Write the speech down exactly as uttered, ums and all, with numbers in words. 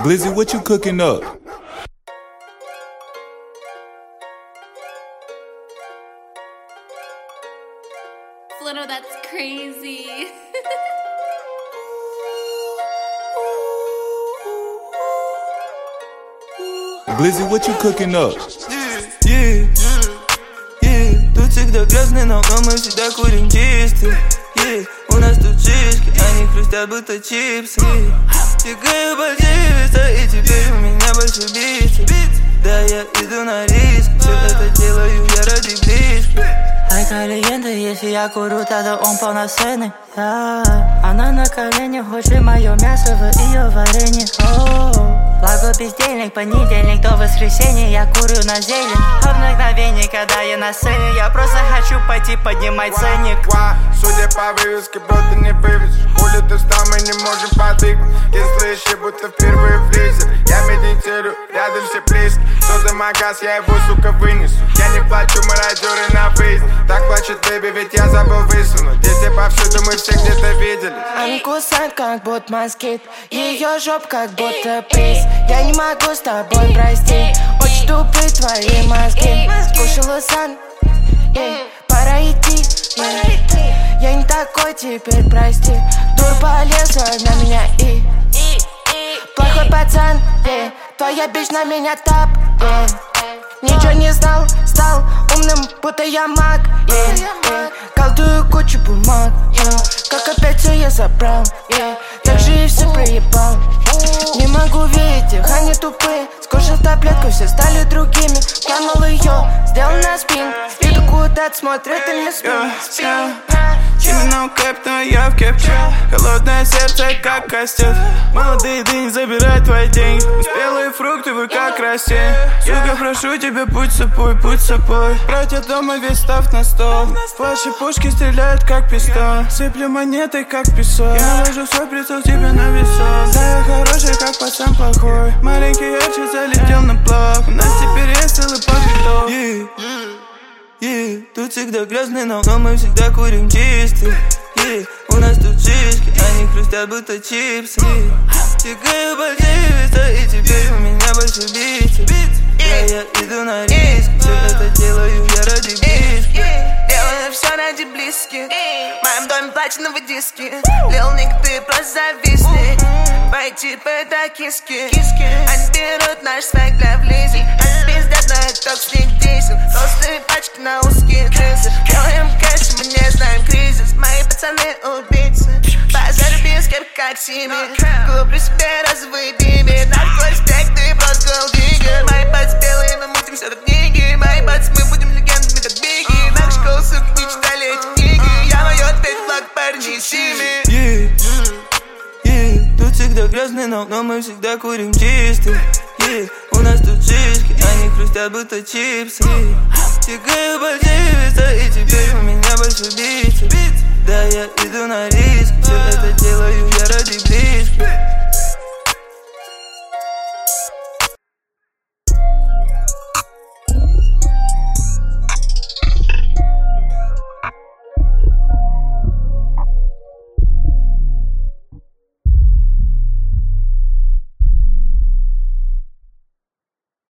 Glizzy, what you cooking up? Flitto, that's crazy. Glizzy, what you cooking up? Yeah, yeah, yeah. Тут всегда грязный, но мы всегда курим чистый. Yeah. У нас тут шишки, они хрустят, будто чипсы. Тягаю по тебе, и теперь у меня больше бицеп. Да, я иду на риск, все это делаю я ради близких. Ай, калиенте, если я курю, тогда он полноценный. Yeah. Она на коленях, хочет мое мясо в ее варенье. Oh. Благо бездельник, понедельник до воскресенья я курю на зелень. А в мгновение, когда я на сцене, я просто хочу пойти поднимать ценник. Судя по вывеске, бро, ты не вывезешь. Хули ты встал, мы не можем подвигнуть. И слышишь, будто впервые влезет. Я медитирую, рядом все близко. Что за магаз, я его, сука, вынесу. Я не плачу, мародеры на выезд. Так плачет бэби, ведь я забыл высунуть. Дети повсюду, мы все где-то видели. Они кусают, как будто москит. Ее жоп, как будто приз. Я не могу с тобой простить. Очень тупые твои мозги. Скушала сан, yeah. Пора идти, yeah. Я не такой, теперь прости. Дур полезла на меня и плохой пацан, yeah. Твоя бич на меня тап, yeah. Ничего не знал, стал умным, будто я маг, yeah, yeah. Колдую кучу бумаг, yeah. Как опять все я забрал, yeah. Так же и все проебал. Не могу видеть их, они тупые. Скушал таблетку, все стали другими. Канул ее, сделал на спин. Иду куда-то, смотрит и не спин. Именно кэп, но я в кепке. Холодное сердце, как костет. Молодые дни забирают твои деньги. Спелые фрукты, вы как растения. Сука, прошу тебя, будь собой, будь собой. Братья дома весь став на стол. Ваши пушки стреляют, как пистолет. Сыплю монеты, как песок. Я наложу свой прицел тебе на весок. Да, я хороший, как пацан плохой. Маленький ярче залетел на плав. У нас теперь есть целый пакетов. Yeah. Yeah. Тут всегда грязный, но мы всегда курим чистый. Yeah. У нас тут шишки, они хрустят, будто чипсы. Тягаю по тебе, и теперь у меня больше бицеп. Да, я иду на риск, все это делаю я ради близких. Делаю все ради близких. В моем доме платиновые диски. Лил Ник, ты просто зависни. Твои типы это киски. Они берут наш свайк для влизи. Они пиздят на ток с них десять. Толстые пачки на узкие джинсы. Делаем кэш, мы не знаем кризис. Мои пацаны убийцы. Базар без кепки, как Сими. Куплю себе розовые биби. Нарко респект, ты просто голдиггер. Мои пальцы белые, мы мутим все до книги. Мои пальцы, мы будем легендами, как Бигги. Наши школы, сука, не читали эти книги. Я мою ответ, флаг, парни, Сими. Yeah. Yeah. Тут всегда грязный, но мы всегда курим чистый. Yeah. У нас тут шишки, они хрустят, будто чипсы. Тягаю по тебе, и теперь у меня больше бицеп. Да, я иду на риск.